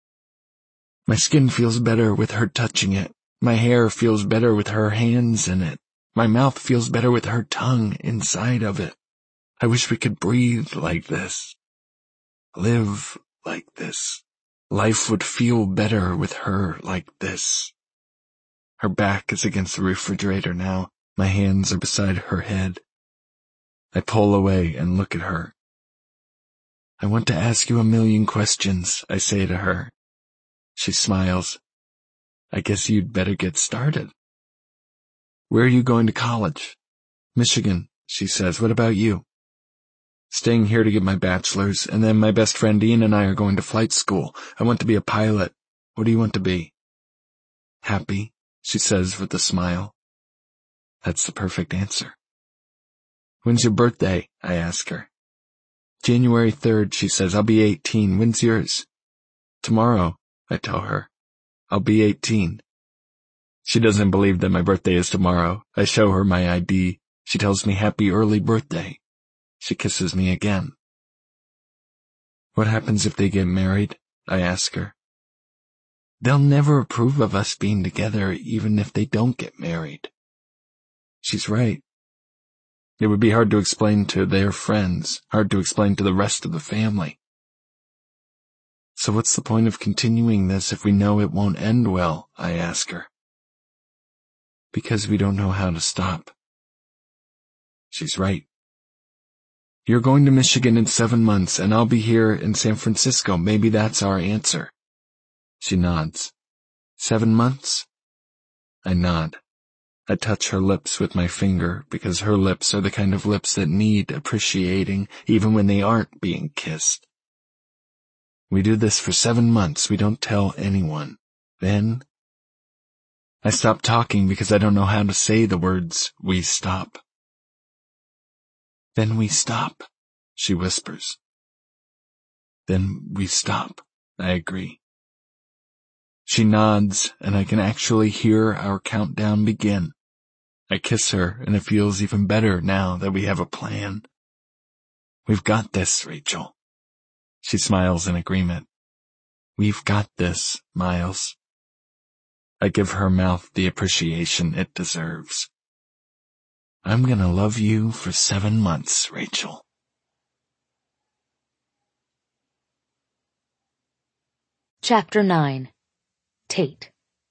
My skin feels better with her touching it. My hair feels better with her hands in it. My mouth feels better with her tongue inside of it. I wish we could breathe like this. Live like this. Life would feel better with her like this. Her back is against the refrigerator now. My hands are beside her head. I pull away and look at her. I want to ask you a million questions, I say to her. She smiles. I guess you'd better get started. Where are you going to college? Michigan, she says. What about you? Staying here to get my bachelor's, and then my best friend Ian and I are going to flight school. I want to be a pilot. What do you want to be? Happy, she says with a smile. That's the perfect answer. When's your birthday? I ask her. January 3rd, she says. I'll be 18. When's yours? Tomorrow, I tell her. I'll be 18. She doesn't believe that my birthday is tomorrow. I show her my ID. She tells me happy early birthday. She kisses me again. What happens if they get married? I ask her. They'll never approve of us being together even if they don't get married. She's right. It would be hard to explain to their friends, hard to explain to the rest of the family. So what's the point of continuing this if we know it won't end well? I ask her. Because we don't know how to stop. She's right. You're going to Michigan in 7 months, and I'll be here in San Francisco. Maybe that's our answer. She nods. 7 months? I nod. I touch her lips with my finger, because her lips are the kind of lips that need appreciating, even when they aren't being kissed. We do this for 7 months. We don't tell anyone. Then I stop talking because I don't know how to say the words, we stop. Then we stop, she whispers. Then we stop, I agree. She nods, and I can actually hear our countdown begin. I kiss her, and it feels even better now that we have a plan. We've got this, Rachel. She smiles in agreement. We've got this, Miles. I give her mouth the appreciation it deserves. I'm gonna love you for 7 months, Rachel. Chapter 9. Tate.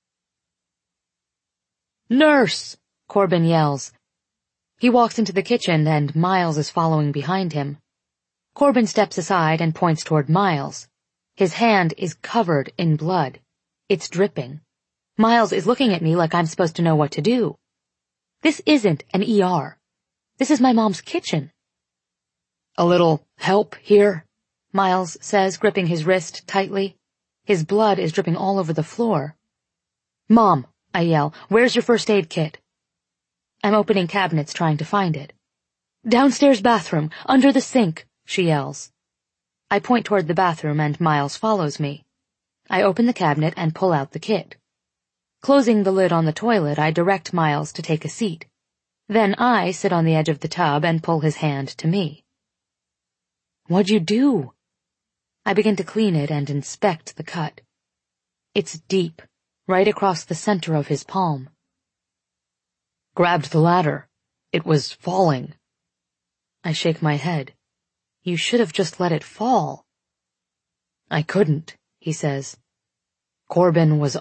"Nurse!" Corbin yells. He walks into the kitchen and Miles is following behind him. Corbin steps aside and points toward Miles. His hand is covered in blood. It's dripping. Miles is looking at me like I'm supposed to know what to do. This isn't an ER. This is my mom's kitchen. "A little help here?" Miles says, gripping his wrist tightly. His blood is dripping all over the floor. "Mom," I yell, "where's your first aid kit?" I'm opening cabinets trying to find it. "Downstairs bathroom, under the sink," she yells. I point toward the bathroom and Miles follows me. I open the cabinet and pull out the kit. Closing the lid on the toilet, I direct Miles to take a seat. Then I sit on the edge of the tub and pull his hand to me. "What'd you do?" I begin to clean it and inspect the cut. It's deep, right across the center of his palm. "Grabbed the ladder. It was falling." I shake my head. "You should have just let it fall." "I couldn't," he says. "Corbin was